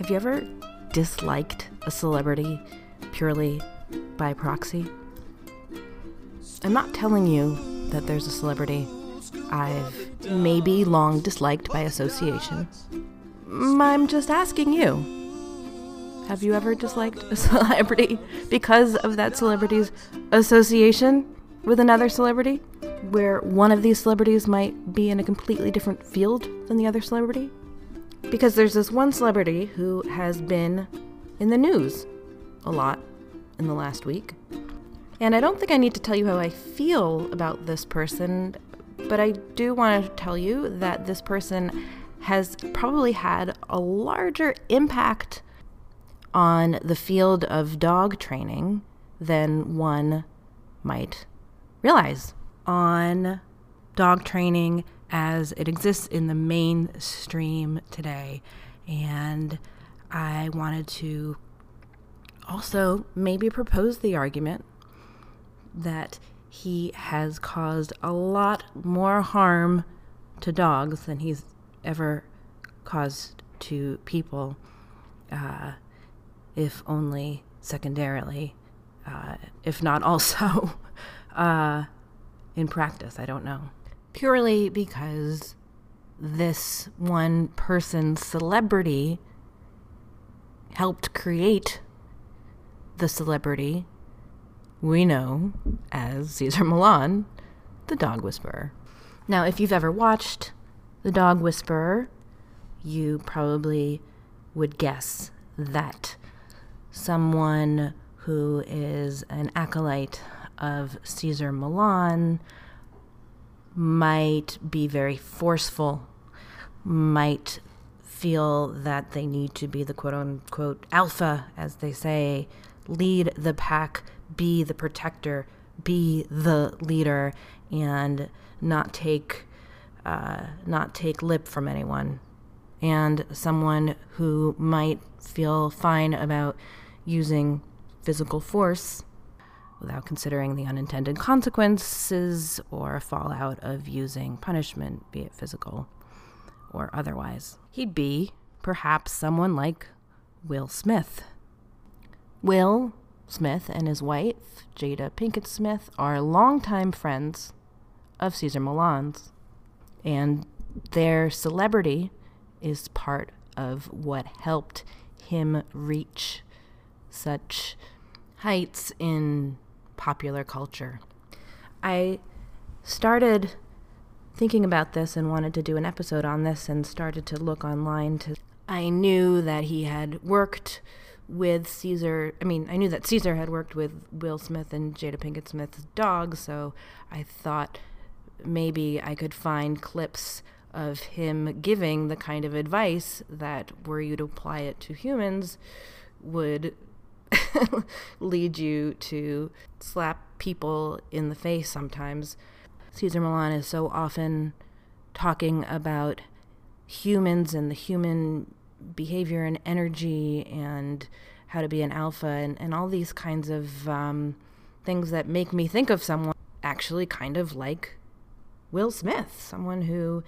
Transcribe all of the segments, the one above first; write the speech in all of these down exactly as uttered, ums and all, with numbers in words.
Have you ever disliked a celebrity purely by proxy? I'm not telling you that there's a celebrity I've maybe long disliked by association. I'm just asking you. Have you ever disliked a celebrity because of that celebrity's association with another celebrity, where one of these celebrities might be in a completely different field than the other celebrity? Because there's this one celebrity who has been in the news a lot in the last week. And I don't think I need to tell you how I feel about this person, but I do want to tell you that this person has probably had a larger impact on the field of dog training than one might realize. On dog training as it exists in the mainstream today. And I wanted to also maybe propose the argument that he has caused a lot more harm to dogs than he's ever caused to people, uh, if only secondarily, uh, if not also uh, in practice. I don't know. Purely because this one person's celebrity helped create the celebrity we know as Cesar Millan, the Dog Whisperer. Now, if you've ever watched The Dog Whisperer, you probably would guess that someone who is an acolyte of Cesar Millan might be very forceful, might feel that they need to be the quote-unquote alpha, as they say, lead the pack, be the protector, be the leader, and not take uh, not take lip from anyone. And someone who might feel fine about using physical force without considering the unintended consequences or fallout of using punishment, be it physical or otherwise. He'd be perhaps someone like Will Smith. Will Smith and his wife, Jada Pinkett Smith, are longtime friends of Cesar Millan's, and their celebrity is part of what helped him reach such heights in popular culture. I started thinking about this and wanted to do an episode on this and started to look online to I knew that he had worked with Cesar. I mean, I knew that Cesar had worked with Will Smith and Jada Pinkett Smith's dog, so I thought maybe I could find clips of him giving the kind of advice that, were you to apply it to humans, would lead you to slap people in the face sometimes. Cesar Millan is so often talking about humans and the human behavior and energy and how to be an alpha and, and all these kinds of um, things that make me think of someone actually kind of like Will Smith, someone who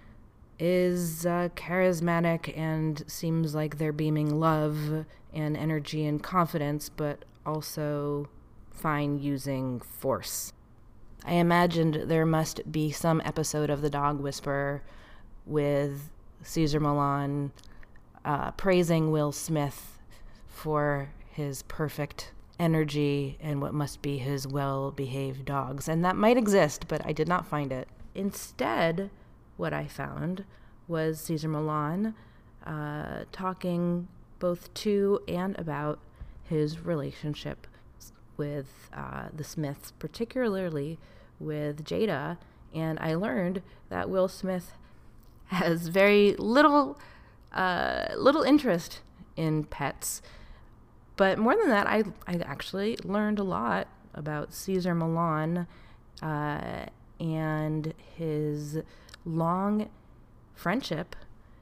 is uh, charismatic and seems like they're beaming love and energy and confidence, but also fine using force. I imagined there must be some episode of The Dog Whisperer with Cesar Millan uh, praising Will Smith for his perfect energy and what must be his well-behaved dogs. And that might exist, but I did not find it. Instead, what I found was Cesar Millan uh, talking both to and about his relationship with uh, the Smiths, particularly with Jada. And I learned that Will Smith has very little uh, little interest in pets. But more than that, I, I actually learned a lot about Cesar Millan uh, and his long friendship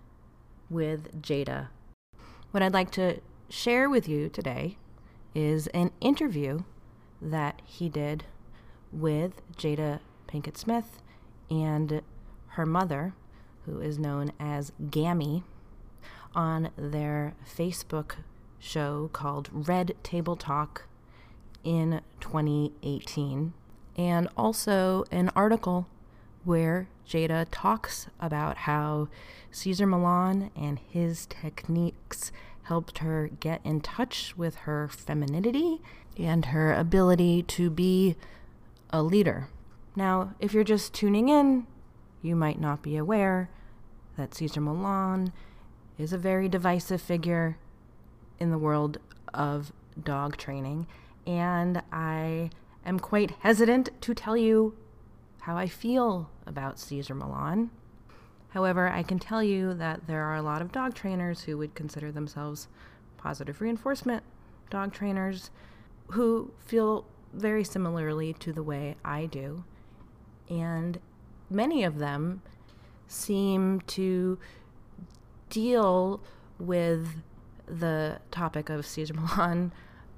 with Jada. What I'd like to share with you today is an interview that he did with Jada Pinkett Smith and her mother, who is known as Gammy, on their Facebook show called Red Table Talk in twenty eighteen, and also an article where Jada talks about how Cesar Millan and his techniques helped her get in touch with her femininity and her ability to be a leader. Now, if you're just tuning in, you might not be aware that Cesar Millan is a very divisive figure in the world of dog training, and I am quite hesitant to tell you how I feel about Cesar Millan. However, I can tell you that there are a lot of dog trainers who would consider themselves positive reinforcement dog trainers who feel very similarly to the way I do. And many of them seem to deal with the topic of Cesar Millan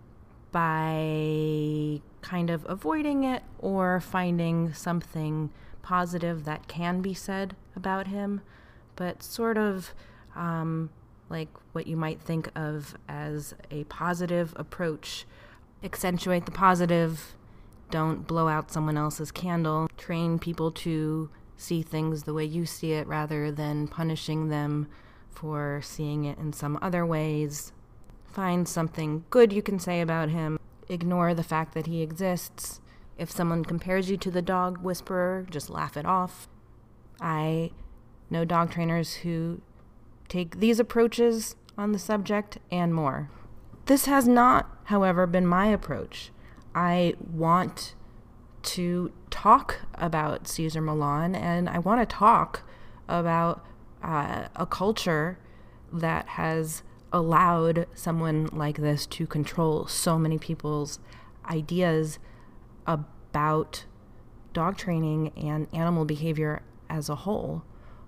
by kind of avoiding it or finding something positive that can be said about him, but sort of um, like what you might think of as a positive approach. Accentuate the positive, don't blow out someone else's candle, train people to see things the way you see it rather than punishing them for seeing it in some other ways. Find something good you can say about him. Ignore the fact that he exists. If someone compares you to the dog whisperer, just laugh it off. I know dog trainers who take these approaches on the subject and more. This has not, however, been my approach. I want to talk about Cesar Millan, and I want to talk about uh, a culture that has allowed someone like this to control so many people's ideas about dog training and animal behavior as a whole.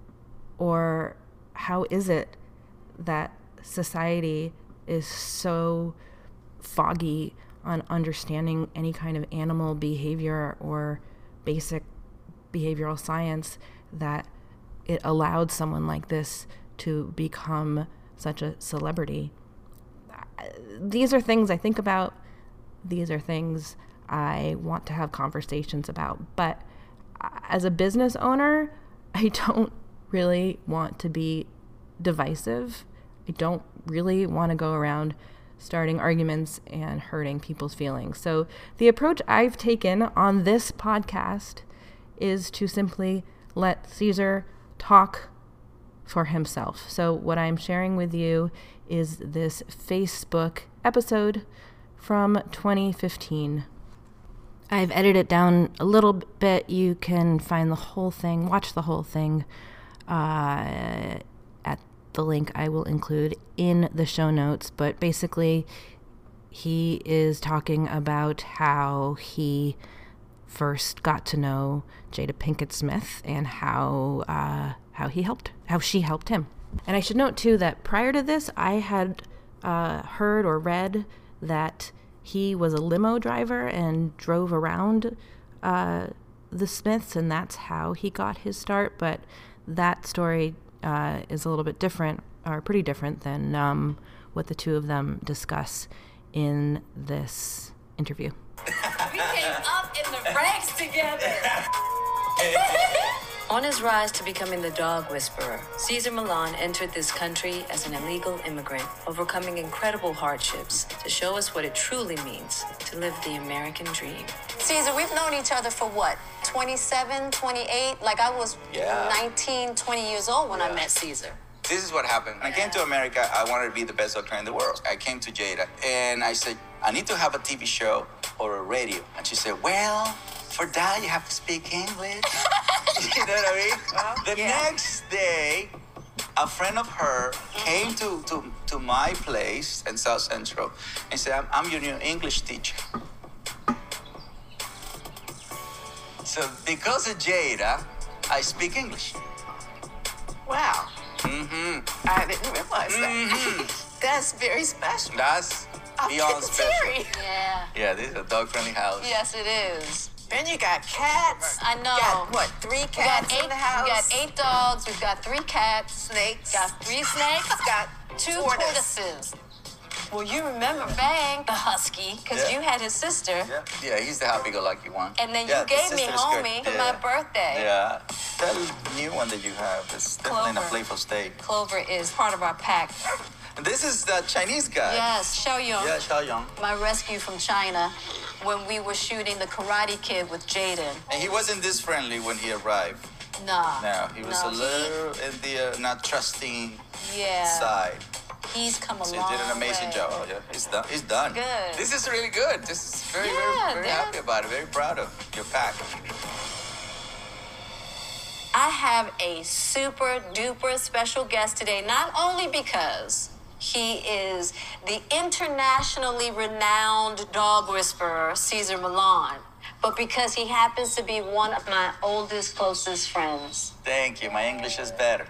Or how is it that society is so foggy on understanding any kind of animal behavior or basic behavioral science that it allowed someone like this to become such a celebrity? These are things I think about. These are things I want to have conversations about. But as a business owner, I don't really want to be divisive. I don't really want to go around starting arguments and hurting people's feelings. So the approach I've taken on this podcast is to simply let Cesar talk for himself. So what I'm sharing with you is this Facebook episode from twenty fifteen. I've edited it down a little bit. You can find the whole thing, watch the whole thing uh, at the link I will include in the show notes. But basically, he is talking about how he first got to know Jada Pinkett Smith and how uh, how he helped, how she helped him. And I should note too that prior to this, I had uh, heard or read that he was a limo driver and drove around uh, the Smiths, and that's how he got his start. But that story uh, is a little bit different, or pretty different than um, what the two of them discuss in this interview. We came up in the ranks together. On his rise to becoming the dog whisperer, Cesar Millan entered this country as an illegal immigrant, overcoming incredible hardships to show us what it truly means to live the American dream. Cesar, we've known each other for what, twenty-seven, twenty-eight? Like I was yeah. nineteen, twenty years old when yeah. I met Cesar. This is what happened. When I came to America, I wanted to be the best dog trainer in the world. I came to Jada and I said, I need to have a T V show or a radio. And she said, well, for that, you have to speak English. You know what I mean? Well, the yeah. next day, a friend of her came to, to, to my place in South Central and said, I'm, I'm your new English teacher. So because of Jada, I speak English. Wow. Mm-hmm. I didn't realize mm-hmm. that. That's very special. That's beyond special. Yeah. Yeah, this is a dog-friendly house. Yes, it is. And you got cats. I know. You got, what, three We got cats eight. in the house? We got eight dogs. We've got three cats. Snakes. Got three snakes. Got two tortoise. tortoises. Well, you remember Bang, the husky, because Yeah. you had his sister. Yeah, yeah, he's the happy-go-lucky one. And then Yeah, you the gave me sister's good. Homie for Yeah. my birthday. Yeah. That new one that you have is definitely in a Clover. playful state. Clover is part of our pack. And this is the Chinese guy. Yes, Xiaoyong. Yeah, Xiaoyong. My rescue from China when we were shooting The Karate Kid with Jaden. And he wasn't this friendly when he arrived. Nah. No, he was no, a little in the uh, not trusting Yeah. side. He's come a So long he did an amazing way. job. Oh, yeah, he's done. He's done. Good. This is really good. This is very, Yeah, very, very yeah. happy about it. Very proud of your pack. I have a super duper special guest today, not only because he is the internationally renowned dog whisperer, Cesar Millan, but because he happens to be one of my oldest, closest friends. Thank you. My English is better.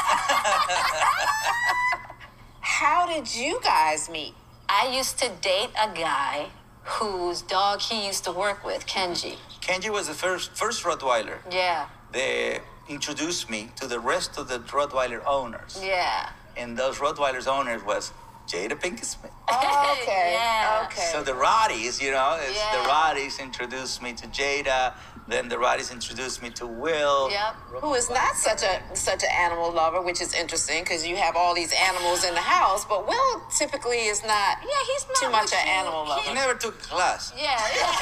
How did you guys meet? I used to date a guy whose dog he used to work with, Kenji. Kenji was the first first Rottweiler. Yeah, They introduced me to the rest of the Rottweiler owners. yeah. And those Rottweilers owners was Jada Pinkett Smith. Oh, okay. Yeah. Okay. So the Roddies, you know, it's Yeah. the Roddies introduced me to Jada. Then the Roddies introduced me to Will. Yep. Who is not such a such an animal lover, which is interesting because you have all these animals in the house, but Will typically is not Yeah, he's not too much what an you- animal he- lover. He never took a class. Yeah.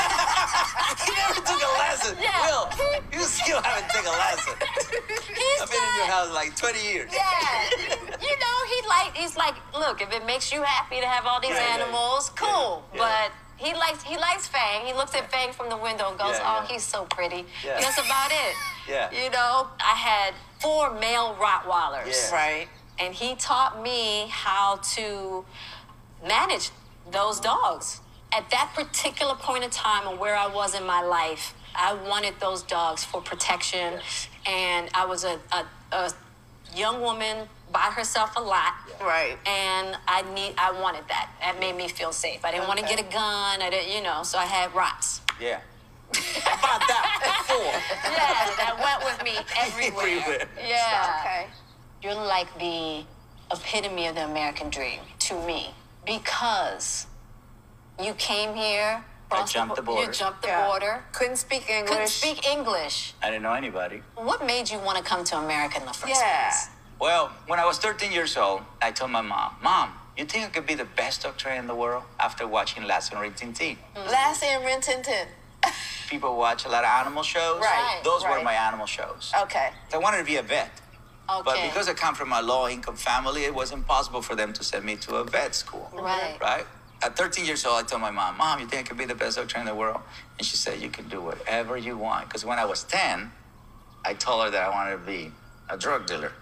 He never took a lesson. Yeah. Will, you still haven't taken a lesson. He's I've been in your not- house like twenty years. Yeah, you know, he like he's like, look, if it makes you happy to have all these Yeah, yeah, animals, yeah, cool. yeah. But he likes he likes Fang. He looks at Fang from the window and goes, Yeah, "Oh, yeah. he's so pretty." Yeah. That's about it. Yeah. You know, I had four male Rottweilers, Yeah. Right. and he taught me how to manage those dogs. At that particular point in time and where I was in my life, I wanted those dogs for protection, Yes. and I was a, a, a young woman by herself a lot. Right. And I need, I wanted that. That made me feel safe. I didn't want to Okay. get a gun. I didn't, you know. So I had rots. Yeah. How about that? Four. Yeah, that went with me everywhere. Everywhere. Yeah. Okay. You're like the epitome of the American dream to me because you came here. crossed jumped the bo- border. You jumped the Yeah. border. Couldn't speak English. Couldn't speak English. I didn't know anybody. What made you want to come to America in the first Yeah. place? Well, when I was thirteen years old, I told my mom, Mom, you think I could be the best dog trainer in the world after watching Lassie and Rin Tin Tin? Lassie and Rin Tin Tin. People watch a lot of animal shows. Right, Those were right. my animal shows. Okay. I wanted to be a vet. Okay. But because I come from a low-income family, it was impossible for them to send me to a vet school. Right. Right? At thirteen years old, I told my mom, Mom, you think I could be the best dog trainer in the world? And she said, you can do whatever you want. Because when I was ten, I told her that I wanted to be a drug dealer.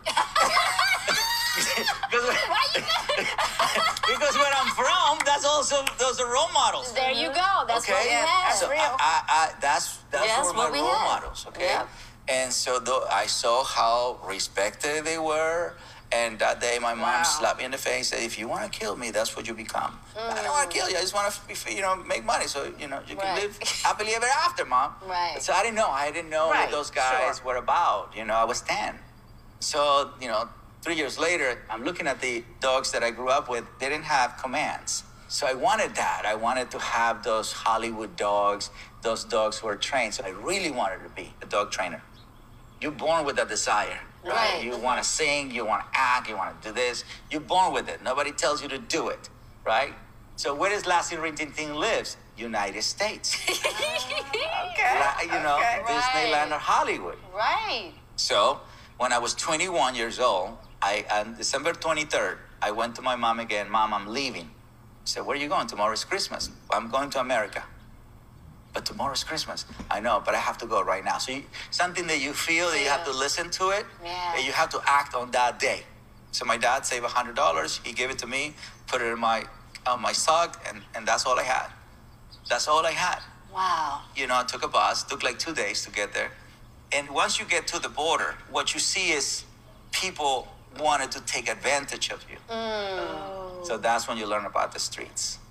because, when, because where I'm from, that's also, those are role models. There you go. That's Okay. what we Yeah, had. that's So real. I, I, I, that's that's Yes, were what my we role had. models, okay? Yep. And so though I saw how respected they were, and that day my mom Wow. slapped me in the face and said, "If you want to kill me, that's what you become." I don't want to kill you. I just want to, you know, make money so you know you can Right. live happily ever after, Mom. Right. So I didn't know. I didn't know Right, what those guys sure. were about. You know, I was ten. So you know, three years later, I'm looking at the dogs that I grew up with. They didn't have commands. So I wanted that. I wanted to have those Hollywood dogs, those dogs who are trained. So I really wanted to be a dog trainer. You're born with that desire, right? Right. You want to sing, you want to act, you want to do this. You're born with it. Nobody tells you to do it, right? So where does Lassie Rin Tin Tin lives? United States. Okay. Ra- you know, Okay. Disneyland or Hollywood. Right. So when I was twenty-one years old, I on December twenty-third, I went to my mom again. Mom, I'm leaving. I said, where are you going? Tomorrow's Christmas. I'm going to America. But tomorrow's Christmas. I know, but I have to go right now. So you, something that you feel that you have to Yeah. listen to it, Yeah. and you have to act on that day. So my dad saved one hundred dollars. He gave it to me, put it in my on my sock, and, and that's all I had. That's all I had. Wow. You know, I took a bus, took like two days to get there. And once you get to the border, what you see is people wanted to take advantage of you. So that's when you learn about the streets.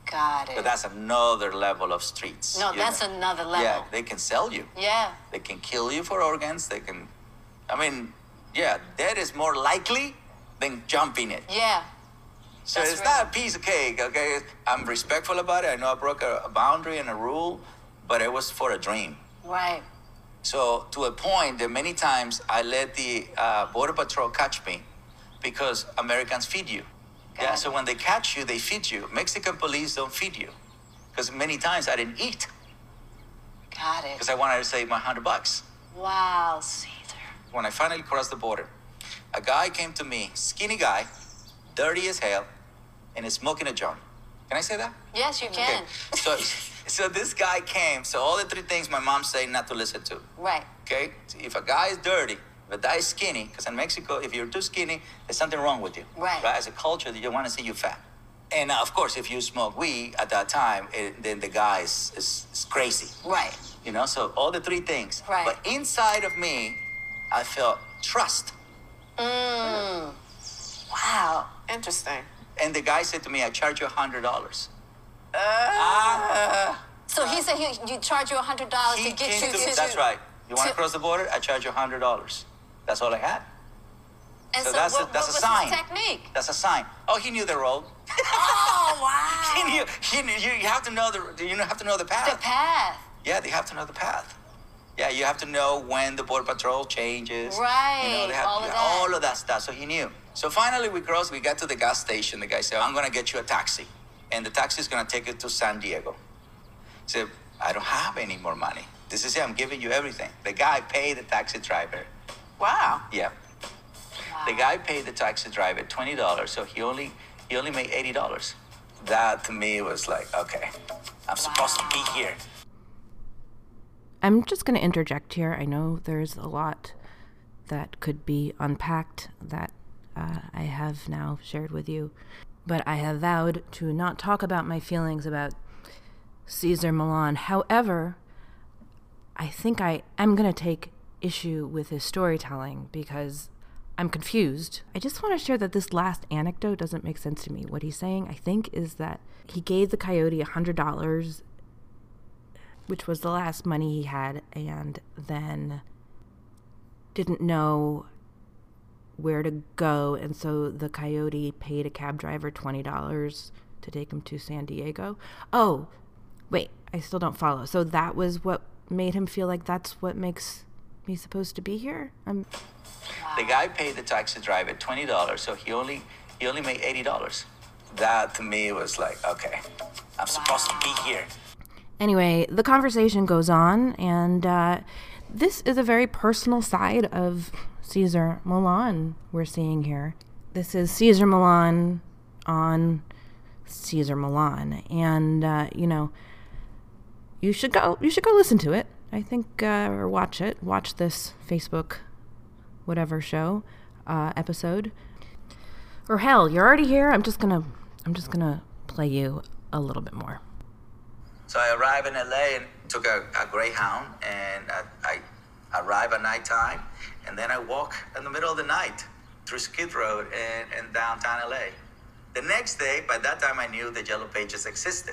Got it. But that's another level of streets. No, you that's know? another level. Yeah, they can sell you. Yeah. They can kill you for organs. They can, I mean, yeah, that is more likely than jumping it. Yeah. So That's it's right. not a piece of cake, okay? I'm respectful about it. I know I broke a, a boundary and a rule, but it was for a dream. Right. So to a point that many times I let the uh, Border Patrol catch me because Americans feed you. Got yeah, it. so when they catch you, they feed you. Mexican police don't feed you because many times I didn't eat Got it. because I wanted to save my hundred bucks. Wow, Caesar. When I finally crossed the border, a guy came to me, skinny guy, dirty as hell, and is smoking a joint. Can I say that? Yes, you can. Okay. So, so this guy came. So all the three things my mom say not to listen to. Right. Okay. So if a guy is dirty, if a guy is skinny, because in Mexico, if you're too skinny, there's something wrong with you. Right. Right. As a culture, they don't want to see you fat. And uh, of course, if you smoke weed at that time, it, then the guy is, is, is crazy. Right. You know. So all the three things. Right. But inside of me, I felt trust. Mm. Wow. Interesting. And the guy said to me, "I charge you a hundred dollars." So he said he, you charge you a hundred dollars He to get came you to, to. that's right. You want to to- cross the border? I charge you a hundred dollars. That's all I had. And So so, that's a- what, that's what a was sign. his technique? That's a sign. Oh, he knew the road. Oh wow. He knew. He knew. You, you have to know the. You have to know the path. The path. Yeah, they have to know the path. Yeah, you have to know when the border patrol changes. You know, Right, they have all of yeah, that. all of that stuff. So he knew. So finally, we crossed. We got to the gas station. The guy said, "I'm gonna get you a taxi, and the taxi is gonna take you to San Diego." I said, "I don't have any more money. This is it. I'm giving you everything." The guy paid the taxi driver. Wow. Yeah. The guy paid the taxi driver twenty dollars, so he only he only made eighty dollars. That to me was like, okay, I'm supposed to be here. I'm just going to interject here. I know there's a lot that could be unpacked that uh, I have now shared with you, but I have vowed to not talk about my feelings about Cesar Millan. However, I think I am going to take issue with his storytelling because I'm confused. I just want to share that this last anecdote doesn't make sense to me. What he's saying, I think, is that he gave the coyote one hundred dollars, which was the last money he had, and then didn't know where to go, and so the coyote paid a cab driver twenty dollars to take him to San Diego. Oh, wait, I still don't follow. So that was what made him feel like that's what makes me supposed to be here? I'm... The guy paid the taxi driver twenty dollars, so he only he only made eighty dollars. That to me was like, okay, I'm supposed to be here. Anyway, the conversation goes on, and uh, this is a very personal side of Cesar Millan we're seeing here. This is Cesar Millan on Cesar Millan, and uh, you know, you should go. You should go listen to it. I think, uh, or watch it. Watch this Facebook, whatever show, uh, episode. Or hell, you're already here. I'm just gonna, I'm just gonna play you a little bit more. So I arrived in L A and took a, a Greyhound, and I, I arrived at nighttime, and then I walk in the middle of the night through Skid Row and, and downtown L A. The next day, by that time I knew the Yellow Pages existed.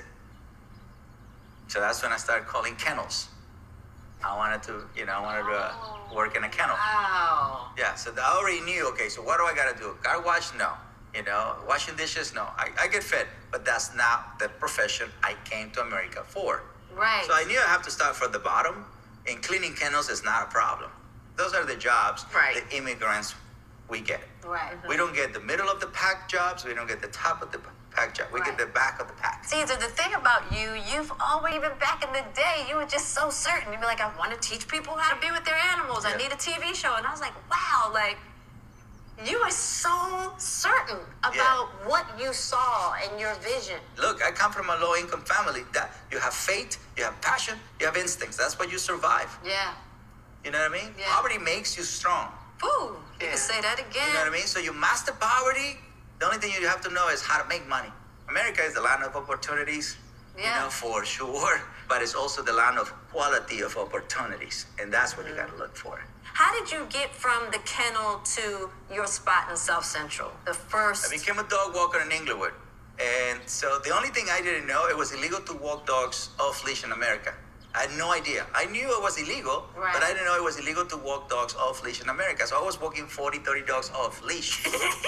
So that's when I started calling kennels. I wanted to, you know, I wanted to uh, work in a kennel. Wow. Yeah, so I already knew, okay, so what do I gotta do? Car wash? No. You know, washing dishes? No. I, I get fed, but that's not the profession I came to America for. Right. So I knew I have to start from the bottom, and cleaning kennels is not a problem. Those are the jobs Right. the immigrants we get. Right. We don't get the middle of the pack jobs, we don't get the top of the pack job, we Right. get the back of the pack. Caesar, the thing about you, you've always, even back in the day, you were just so certain. You'd be like, I want to teach people how to be with their animals. I Yeah. need a T V show. And I was like, wow, like, you are so certain about what you saw and your vision. Look, I come from a low-income family. That you have faith, you have passion, you have instincts. That's what you survive. Yeah. You know what I mean? Yeah. Poverty makes you strong. Woo. You Yeah. can say that again. You know what I mean? So you master poverty. The only thing you have to know is how to make money. America is the land of opportunities, Yeah. you know, for sure. But it's also the land of quality of opportunities. And that's what you got to look for. How did you get from the kennel to your spot in South Central? The first. I became a dog walker in Inglewood. And so the only thing I didn't know, it was illegal to walk dogs off leash in America. I had no idea. I knew it was illegal, Right. but I didn't know it was illegal to walk dogs off leash in America. So I was walking forty, thirty dogs off leash.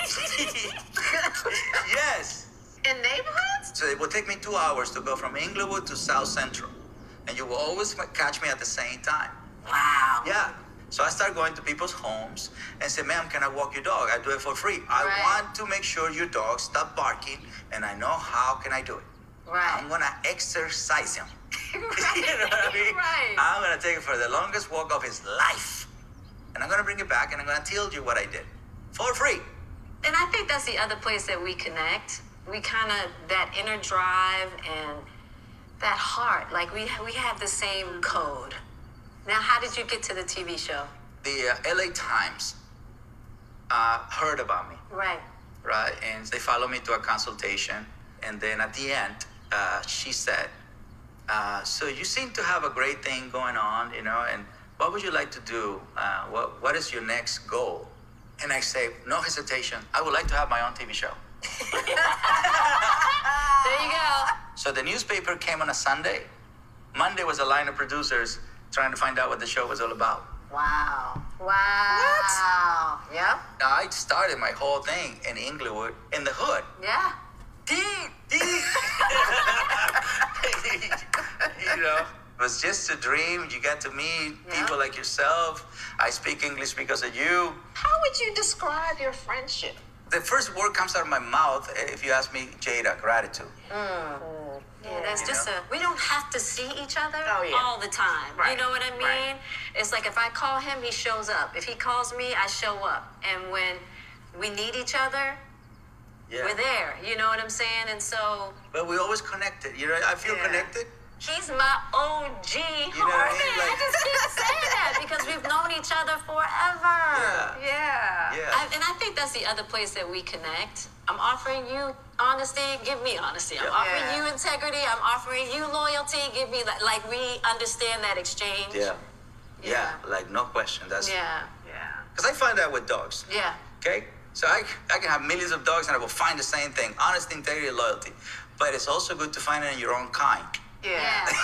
Yes. In neighborhoods? So it would take me two hours to go from Inglewood to South Central. And you will always catch me at the same time. Wow. Yeah. So I started going to people's homes and say, ma'am, can I walk your dog? I do it for free. I Right. want to make sure your dog stop barking, and I know how can I do it. Right. I'm gonna exercise him. Right. You know what I mean? Right. I'm gonna take it for the longest walk of his life. And I'm gonna bring it back and I'm gonna tell you what I did. For free. And I think that's the other place that we connect. We kind of, that inner drive and that heart, like we we have the same code. Now, how did you get to the T V show? The uh, L A Times uh, heard about me, Right. right? And they followed me to a consultation. And then at the end, uh, she said, uh, so you seem to have a great thing going on, you know, and what would you like to do? Uh, what What is your next goal? And I say, no hesitation, I would like to have my own T V show. There you go. So the newspaper came on a Sunday. Monday was a line of producers trying to find out what the show was all about. Wow. Wow. What? Yep. Now, I started my whole thing in Inglewood, in the hood. Yeah. Deep, deep. You know, it was just a dream. You get to meet Yeah. people like yourself. I speak English because of you. How would you describe your friendship? The first word comes out of my mouth, if you ask me, Jada, gratitude. Yeah, that's You just know? a. We don't have to see each other Oh, yeah. all the time. You Right, know what I mean? right. It's like if I call him, he shows up. If he calls me, I show up. And when we need each other, Yeah. we're there. You know what I'm saying? And so But we always connected. You know, I feel Yeah. connected. he's my O G know what I homie. mean? I Like- just keep saying that because we've known each other forever. Yeah. Yeah. Yeah. I, and I think that's the other place that we connect. I'm offering you honesty, give me honesty. I'm Yeah. offering Yeah. you integrity, I'm offering you loyalty, give me like, like we understand that exchange. Yeah. Yeah. Yeah. Like, no question. That's Yeah. Yeah. because I find that with dogs. Yeah. Okay? So I, I can have millions of dogs and I will find the same thing honesty, integrity, and loyalty. But it's also good to find it in your own kind. Yeah.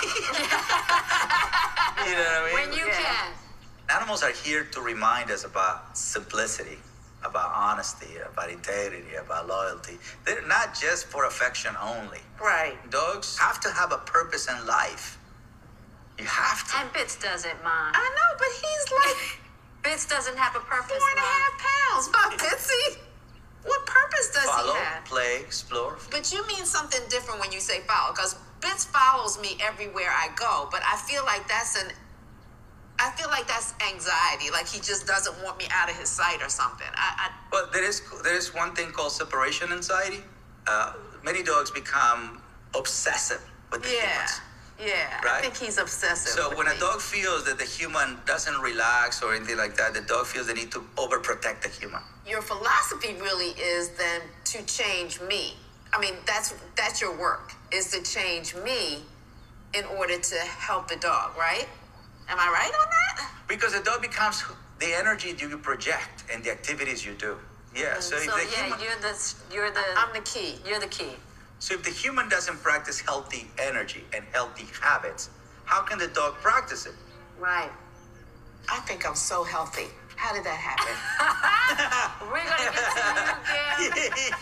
You know what I mean? When you Yeah. can. Animals are here to remind us about simplicity, about honesty, about integrity, about loyalty. They're not just for affection only. Right. Dogs have to have a purpose in life. You have to. And Bits doesn't mind. I know, but he's like Bits doesn't have a purpose. four and a Mom. half pounds. But Bitsy, what purpose does Follow, he have? play, explore. But you mean something different when you say follow, because Bits follows me everywhere I go. But I feel like that's an, I feel like that's anxiety. Like he just doesn't want me out of his sight or something. I, But there is there is one thing called separation anxiety. Uh, many dogs become obsessive with I the yeah, humans. yeah. I Right? think he's obsessive. So with when a me. dog feels that the human doesn't relax or anything like that, the dog feels they need to overprotect the human. your philosophy really is then to change me. I mean, that's that's your work, is to change me in order to help the dog, right? Am I right on that? Because the dog becomes the energy you project and the activities you do. Yeah. So, So, if the yeah, human, you're the you're the I'm the key. you're the key. so if the human doesn't practice healthy energy and healthy habits, how can the dog practice it? Right. I think I'm so healthy. How did that happen? We're gonna get to you, Kim.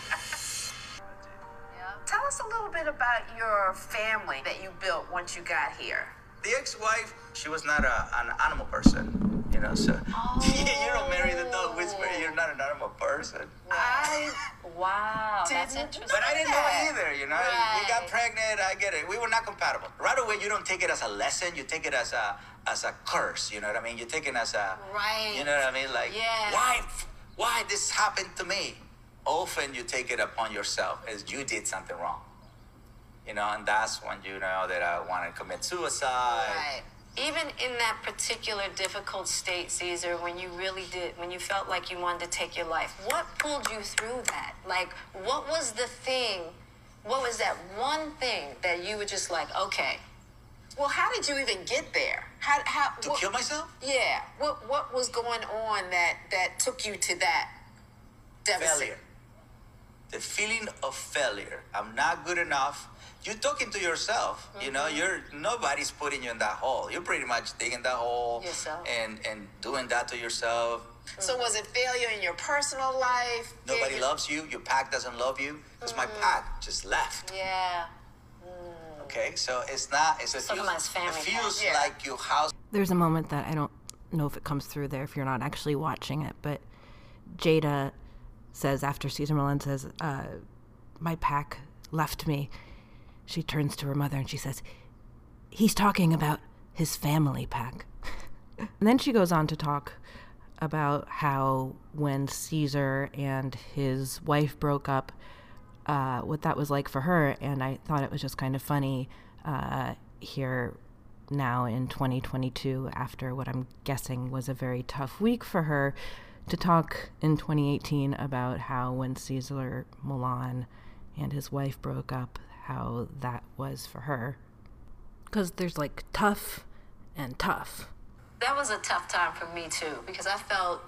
Tell us a little bit about your family that you built once you got here. The ex-wife, she was not a, an animal person, you know. So you don't marry the dog whisperer. You're not an animal person. I Wow, that's Didn't interesting. But I didn't know that. it either, you know. We got Right. pregnant. I get it. We were not compatible. Right away, you don't take it as a lesson. You take it as a as a curse. You know what I mean? You take it as a Right. You know what I mean? Like Yeah. why why this happened to me? Often you take it upon yourself as you did something wrong. You know, and that's when you know that I want to commit suicide. Right. Even in that particular difficult state, Caesar, when you really did, when you felt like you wanted to take your life, what pulled you through that? Like, what was the thing? What was that one thing that you were just like, okay, well, how did you even get there? How how To what, kill myself? Yeah. What what was going on that that took you to that deficit? Failure. the feeling of failure. I'm not good enough. You're talking to yourself. Mm-hmm. You know, you're nobody's putting you in that hole. You're pretty much digging that hole yourself. and and doing that to yourself. So was it failure in your personal life? Nobody Failure- loves you. Your pack doesn't love you because mm. my pack just left. Yeah. Mm. Okay, so it's not. It's a Some feels, of my family it feels pack. like your house. There's a moment that I don't know if it comes through there if you're not actually watching it, but Jada says after Cesar Millan says, uh, my pack left me, she turns to her mother and she says, he's talking about his family pack. And then she goes on to talk about how when Cesar and his wife broke up, uh, what that was like for her. And I thought it was just kind of funny uh, here now in twenty twenty-two, after what I'm guessing was a very tough week for her, to talk in twenty eighteen about how when Cesar Millan and his wife broke up, how that was for her. Because there's like tough and tough. That was a tough time for me too, because I felt,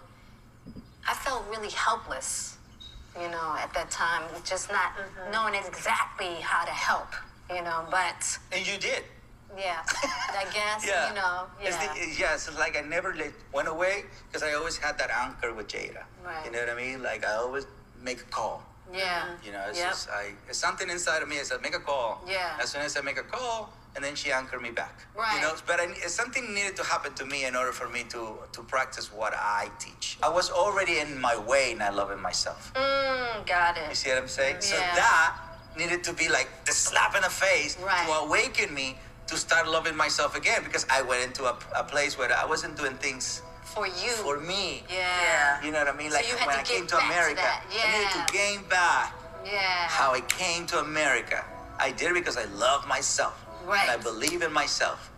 I felt really helpless, you know, at that time, just not mm-hmm. knowing exactly how to help, you know, but. And you did. Yeah, I guess, yeah. you know, yeah. It's the, yeah, it's like I never let, went away because I always had that anchor with Jada. Right. You know what I mean? Like I always make a call. Yeah. You know, it's yep. just, I, it's something inside of me. I said, make a call. Yeah. As soon as I make a call, and then she anchored me back. Right. You know, but I, it's something needed to happen to me in order for me to, to practice what I teach. I was already in my way not loving myself. Mm, got it. You see what I'm saying? Yeah. So that needed to be like the slap in the face right. to awaken me to start loving myself again, because I went into a, a place where I wasn't doing things for you. For me. Yeah. You know what I mean? So Like you had when to I get came to back America, to that. I needed Yeah. to gain back Yeah. how I came to America. I did it because I love myself. Right. And I believe in myself.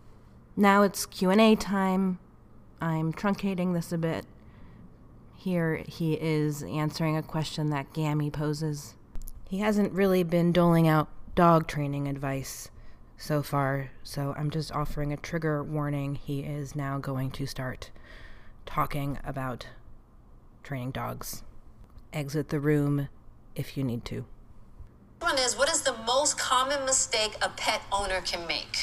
Now it's Q and A time. I'm truncating this a bit. Here he is answering a question that Gammy poses. He hasn't really been doling out dog training advice so far, so I'm just offering a trigger warning. He is now going to start talking about training dogs. Exit the room if you need to. One is, what is the most common mistake a pet owner can make?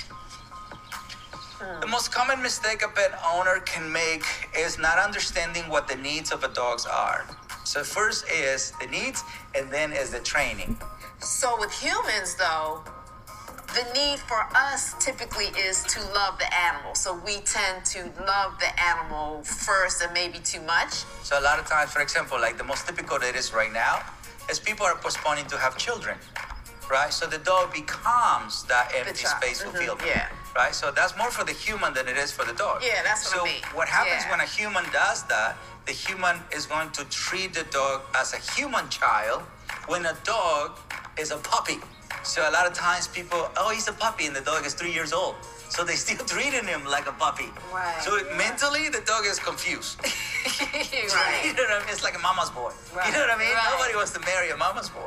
The most common mistake a pet owner can make is not understanding what the needs of a dog's are. So first is the needs, and then is the training. So with humans, though, the need for us typically is to love the animal. So we tend to love the animal first and maybe too much. So a lot of times, for example, like the most typical that is right now, is people are postponing to have children, right? So the dog becomes that empty child. space Mhm. fulfillment, Yeah. right? So that's more for the human than it is for the dog. Yeah, that's what so I mean. what happens Yeah. when a human does that, the human is going to treat the dog as a human child when a dog is a puppy. So a lot of times people, oh, he's a puppy, and the dog is three years old. So they still treating him like a puppy. Right. So mentally, the dog is confused. Right. You know what I mean? It's like a mama's boy. Right. You know what I mean? Right. Nobody wants to marry a mama's boy.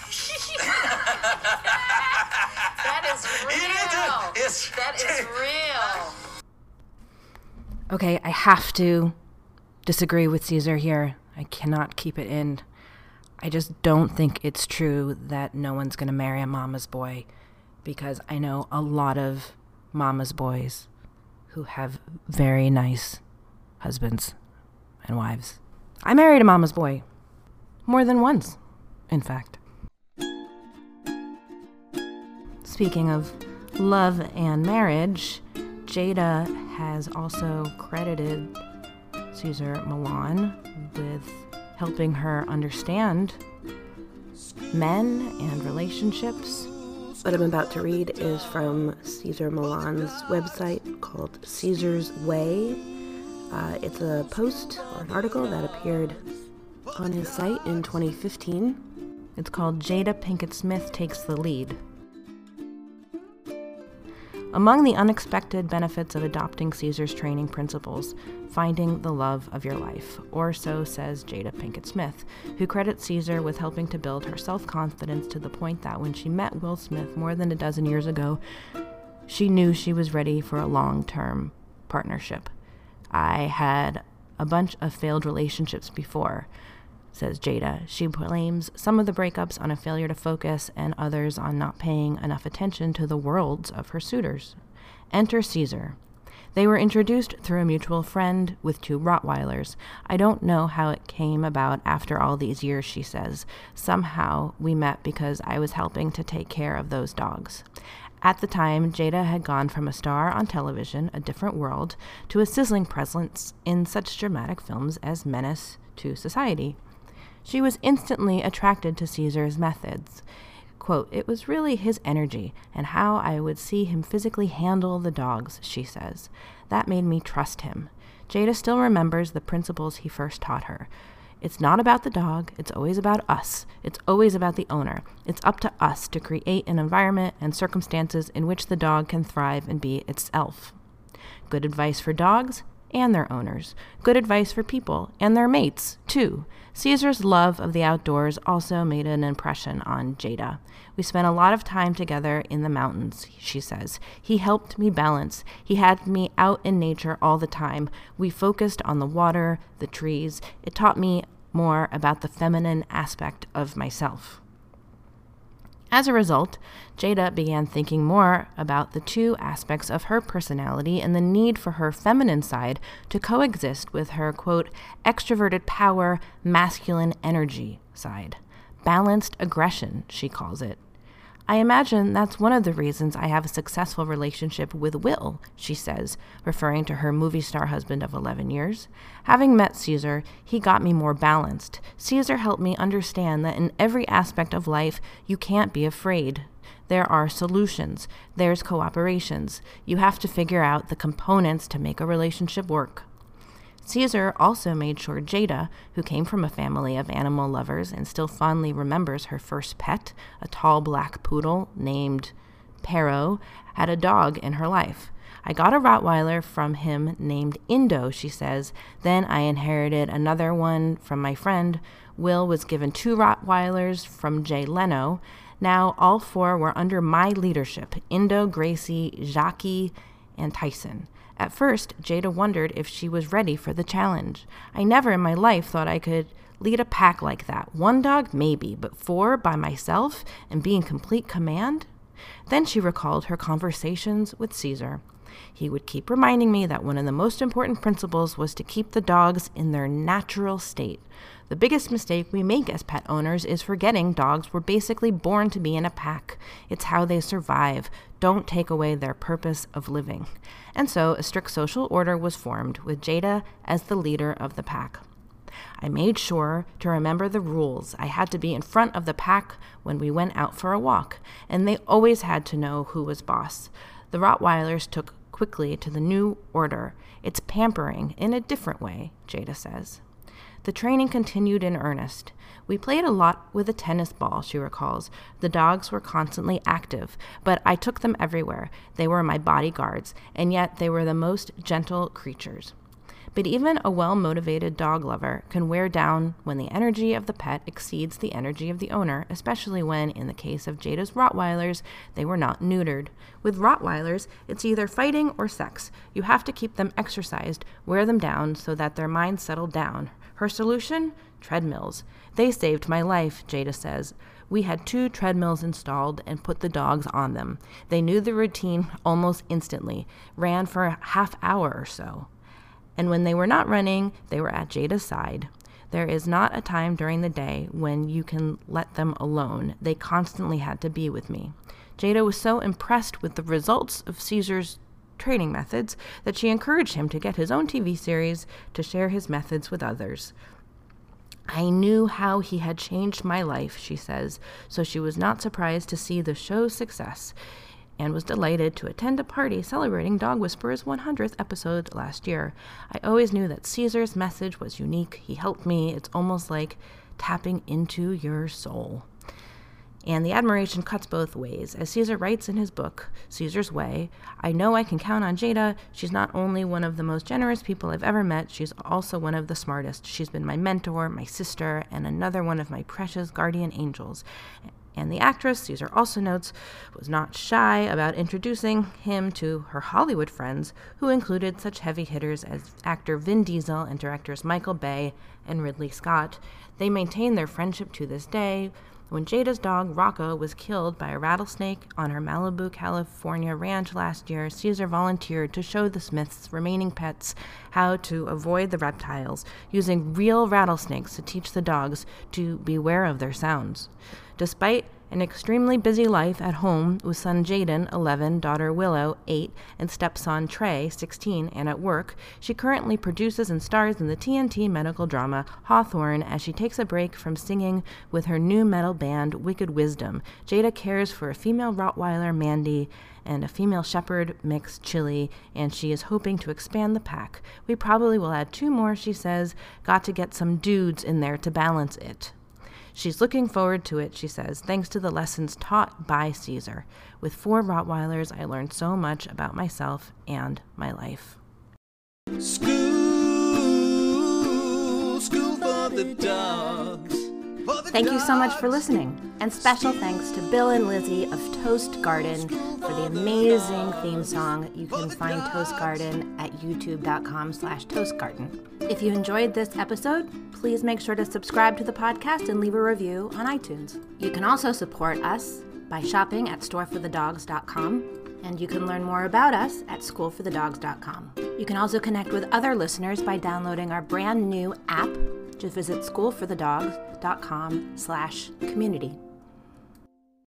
That is real. It's- That is real. Okay, I have to disagree with Cesar here. I cannot keep it in. I just don't think it's true that no one's going to marry a mama's boy, because I know a lot of mama's boys who have very nice husbands and wives. I married a mama's boy. More than once, in fact. Speaking of love and marriage, Jada has also credited Cesar Millan with helping her understand men and relationships. What I'm about to read is from Cesar Millan's website called Cesar's Way. Uh, it's a post or an article that appeared on his site in twenty fifteen. It's called Jada Pinkett Smith Takes the Lead. Among the unexpected benefits of adopting Cesar's training principles, finding the love of your life, or so says Jada Pinkett Smith, who credits Cesar with helping to build her self-confidence to the point that when she met Will Smith more than a dozen years ago, she knew she was ready for a long-term partnership. I had a bunch of failed relationships before. says Jada. She blames some of the breakups on a failure to focus and others on not paying enough attention to the worlds of her suitors. Enter Caesar. They were introduced through a mutual friend with two Rottweilers. I don't know how it came about after all these years, she says. Somehow we met because I was helping to take care of those dogs. At the time, Jada had gone from a star on television, A Different World, to a sizzling presence in such dramatic films as Menace to Society. She was instantly attracted to Caesar's methods. Quote, it was really his energy and how I would see him physically handle the dogs, she says. That made me trust him. Jada still remembers the principles he first taught her. It's not about the dog. It's always about us. It's always about the owner. It's up to us to create an environment and circumstances in which the dog can thrive and be itself. Good advice for dogs and their owners. Good advice for people and their mates, too. Caesar's love of the outdoors also made an impression on Jada. We spent a lot of time together in the mountains, she says. He helped me balance. He had me out in nature all the time. We focused on the water, the trees. It taught me more about the feminine aspect of myself. As a result, Jada began thinking more about the two aspects of her personality and the need for her feminine side to coexist with her, quote, extroverted power, masculine energy side. Balanced aggression, she calls it. I imagine that's one of the reasons I have a successful relationship with Will, she says, referring to her movie star husband of eleven years. Having met Caesar, he got me more balanced. Caesar helped me understand that in every aspect of life, you can't be afraid. There are solutions. There's cooperations. You have to figure out the components to make a relationship work. Caesar also made sure Jada, who came from a family of animal lovers and still fondly remembers her first pet, a tall black poodle named Pero, had a dog in her life. I got a Rottweiler from him named Indo, she says. Then I inherited another one from my friend. Will was given two Rottweilers from Jay Leno. Now all four were under my leadership, Indo, Gracie, Jackie, and Tyson. At first, Jada wondered if she was ready for the challenge. I never in my life thought I could lead a pack like that. One dog, maybe, but four by myself and be in complete command? Then she recalled her conversations with Caesar. He would keep reminding me that one of the most important principles was to keep the dogs in their natural state. The biggest mistake we make as pet owners is forgetting dogs were basically born to be in a pack. It's how they survive. Don't take away their purpose of living. And so a strict social order was formed with Jada as the leader of the pack. I made sure to remember the rules. I had to be in front of the pack when we went out for a walk, and they always had to know who was boss. The Rottweilers took quickly to the new order. It's pampering in a different way, Jada says. The training continued in earnest. We played a lot with a tennis ball, she recalls. The dogs were constantly active, but I took them everywhere. They were my bodyguards, and yet they were the most gentle creatures. But even a well-motivated dog lover can wear down when the energy of the pet exceeds the energy of the owner, especially when, in the case of Jada's Rottweilers, they were not neutered. With Rottweilers, it's either fighting or sex. You have to keep them exercised, wear them down so that their minds settle down. Her solution? Treadmills. They saved my life, Jada says. We had two treadmills installed and put the dogs on them. They knew the routine almost instantly, ran for a half hour or so. And when they were not running, they were at Jada's side. There is not a time during the day when you can let them alone. They constantly had to be with me. Jada was so impressed with the results of Caesar's training methods that she encouraged him to get his own T V series to share his methods with others. I knew how he had changed my life, she says, so she was not surprised to see the show's success and was delighted to attend a party celebrating Dog Whisperer's one hundredth episode last year. I always knew that Caesar's message was unique. He helped me. It's almost like tapping into your soul. And the admiration cuts both ways. As Caesar writes in his book, Caesar's Way, I know I can count on Jada. She's not only one of the most generous people I've ever met, she's also one of the smartest. She's been my mentor, my sister, and another one of my precious guardian angels. And the actress, Caesar also notes, was not shy about introducing him to her Hollywood friends, who included such heavy hitters as actor Vin Diesel and directors Michael Bay and Ridley Scott. They maintain their friendship to this day. When Jada's dog, Rocco, was killed by a rattlesnake on her Malibu, California ranch last year, Caesar volunteered to show the Smiths' remaining pets how to avoid the reptiles, using real rattlesnakes to teach the dogs to beware of their sounds. Despite an extremely busy life at home with son Jaden, eleven, daughter Willow, eight, and stepson Trey, sixteen, and at work, she currently produces and stars in the T N T medical drama Hawthorne as she takes a break from singing with her new metal band Wicked Wisdom. Jada cares for a female Rottweiler, Mandy, and a female shepherd mix, Chili, and she is hoping to expand the pack. We probably will add two more, she says. Got to get some dudes in there to balance it. She's looking forward to it, she says, thanks to the lessons taught by Caesar. With four Rottweilers, I learned so much about myself and my life. School, school for the dogs. For the Thank you so much for dogs. listening. And special thanks to Bill and Lizzie of Toast Garden for the amazing theme song. You can find Toast Garden at youtube.com slash toastgarden. If you enjoyed this episode, please make sure to subscribe to the podcast and leave a review on iTunes. You can also support us by shopping at store for the dogs dot com, and you can learn more about us at school for the dogs dot com. You can also connect with other listeners by downloading our brand new app. Just visit school for the dogs dot com slash community.